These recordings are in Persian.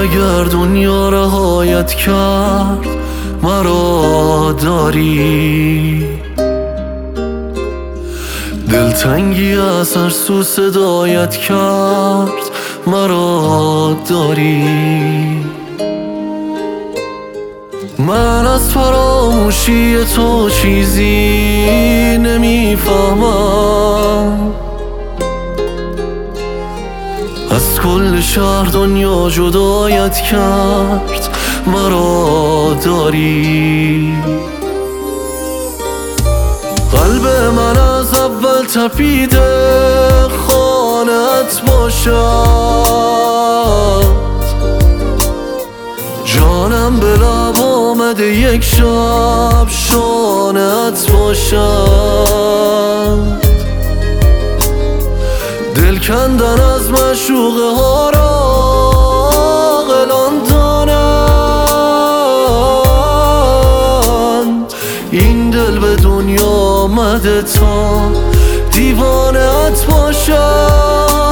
اگر دنیا رهایت کرد مرا داری، دلتنگی از هر سو صدایت کرد مرا داری. من از فراموشی تو چیزی نمیفهمم، از کل شهر دنیا جدایت کرد مرا داری. قلب من از اول تپیده خانت باشد، جانم به لب آمده یک شب شانت باشد. دل کندن از معشوقه ها را قلاندانند، این دل به دنیا آمده تا دیوانت باشد.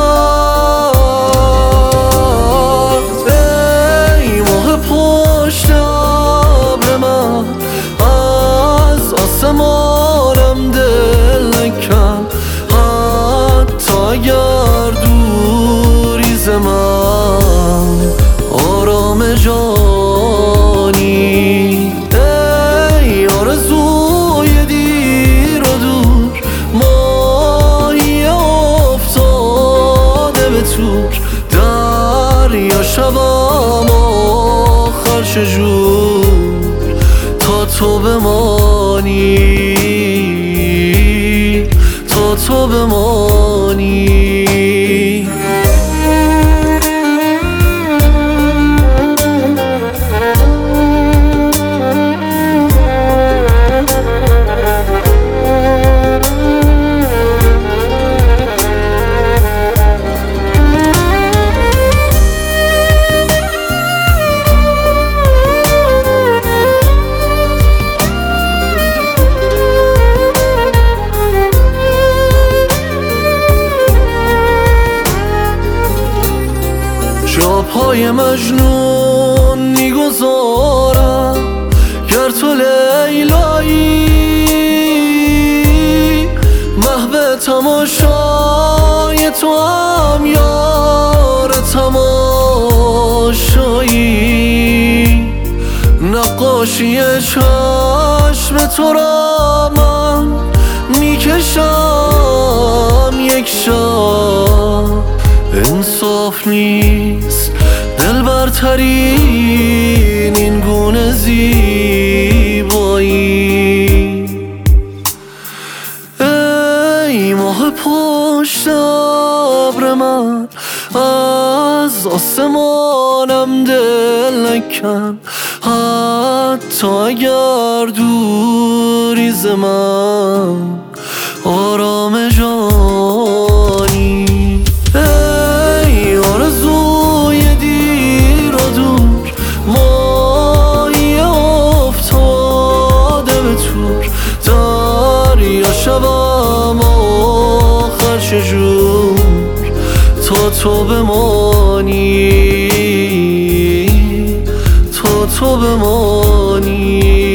ای ماه پشت ابر من، از آسمانم دل نکن، حتی اگر دوری ز من آرام جانی. ای آرزوی دیر و دور، ماهی افتاده به تور، دریا شبم آخر چجور تا تو بمانی، تا تو بمانی. جا پای مجنون میگذارم گر تو لیلایی، محو تماشای تو هم یار تماشایی. نقاشی چشم تو را من میکشم یک شب، انصاف نیست دل برترین این گونه زیبایی. ای ماه پشت ابر من، از آسمانم دل نکن، حتی اگر دوری ز من آرام جانی. ای آرزوی دیر و دور، ماهی افتاده به تور، دریا شبم آخر چجور تا تو بمانی، تا تو بمانی.